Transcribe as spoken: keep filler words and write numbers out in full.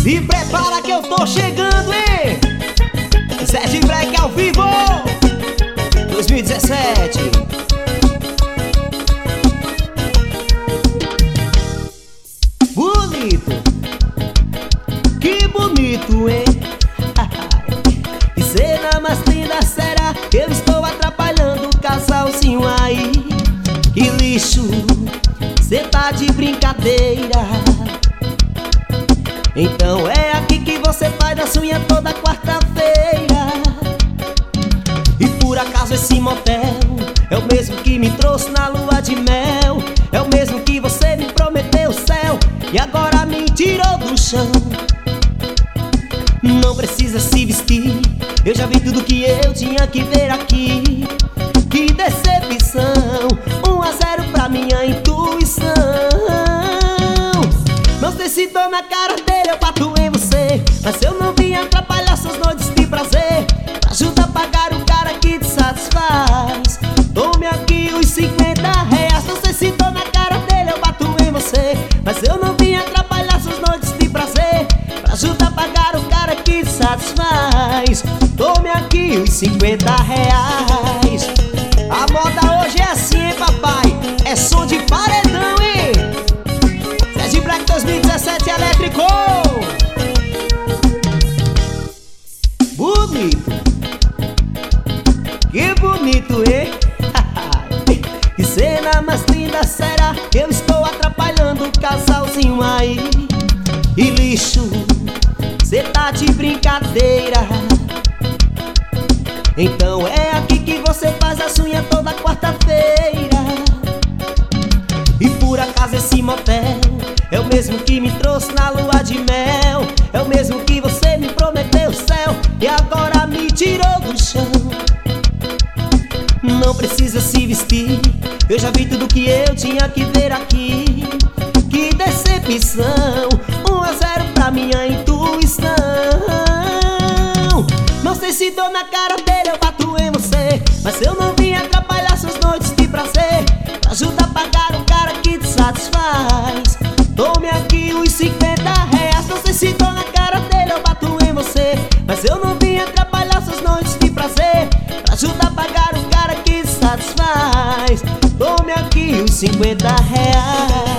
Se prepara que eu tô chegando, hein? Sede Black ao vivo dois mil e dezessete. Bonito, que bonito, hein? Que cena mais linda será? Eu estou atrapalhando o casalzinho aí. Que lixo, cê tá de brincadeira. Então é aqui que você faz a unha toda quarta-feira. E por acaso esse motel é o mesmo que me trouxe na lua de mel. É o mesmo que você me prometeu o céu e agora me tirou do chão. Não precisa se vestir, eu já vi tudo que eu tinha que ver aqui. Que decepção, um a zero pra minha intuição. Não sei se dou na cara dele, eu bato em você, mas eu não vim atrapalhar suas noites de prazer. Ajuda a pagar o cara que te satisfaz. Tome aqui os cinquenta reais. Não sei se dou na cara dele, eu bato em você, mas eu não vim atrapalhar suas noites de prazer. Ajuda a pagar o cara que te satisfaz. Tome aqui os cinquenta reais. A moda hoje é assim, hein, papai? É som de paredão, hein? Sede Black dois mil e dezessete elétrico. Bonito, que bonito, hein? Que cena mais linda será? Eu estou atrapalhando o casalzinho aí. E lixo, cê tá de brincadeira. Então é aqui que você faz a unha toda quarta-feira. E por acaso esse motel é o mesmo que me trouxe na lua de mel. É o mesmo que você me prometeu o céu e agora me tirou do chão. Não precisa se vestir, eu já vi tudo que eu tinha que ver aqui. Que decepção, um a zero pra minha intuição. Não sei se dou na cara dele, eu bato em você, mas eu não vim atrapalhar suas noites de prazer. Ajuda a pagar o cara que te satisfaz. Tome aqui os cinquenta reais. Não sei se dou na cara dele, eu bato em você, mas eu não vim atrapalhar suas noites de prazer. Ajuda a pagar o cara que te satisfaz. Tome aqui os cinquenta reais.